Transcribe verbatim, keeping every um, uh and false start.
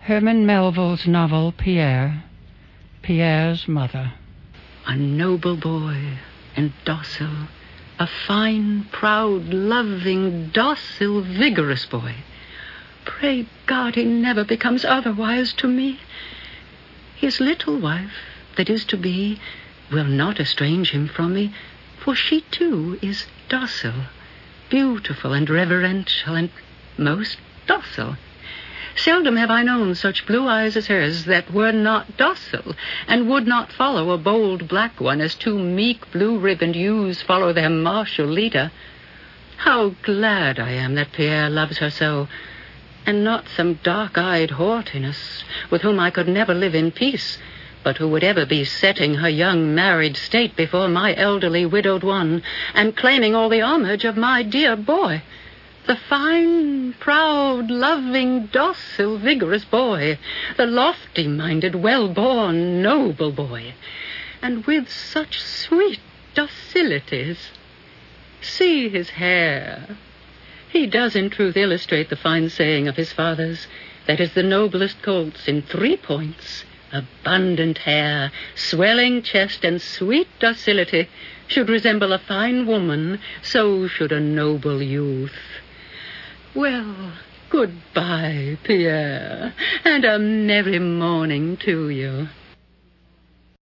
Herman Melville's novel Pierre, Pierre's mother. A noble boy and docile, a fine, proud, loving, docile, vigorous boy. Pray God he never becomes otherwise to me. His little wife, that is to be, will not estrange him from me, for she too is docile, beautiful and reverential and most docile. Seldom have I known such blue eyes as hers that were not docile and would not follow a bold black one as two meek blue-ribboned ewes follow their martial leader. How glad I am that Pierre loves her so, and not some dark-eyed haughtiness with whom I could never live in peace, but who would ever be setting her young married state before my elderly widowed one and claiming all the homage of my dear boy. The fine, proud, loving, docile, vigorous boy, the lofty-minded, well-born, noble boy, and with such sweet docilities. See his hair. He does in truth illustrate the fine saying of his fathers, that is the noblest colts in three points, abundant hair, swelling chest, and sweet docility, should resemble a fine woman, so should a noble youth. Well, goodbye, Pierre, and a merry morning to you.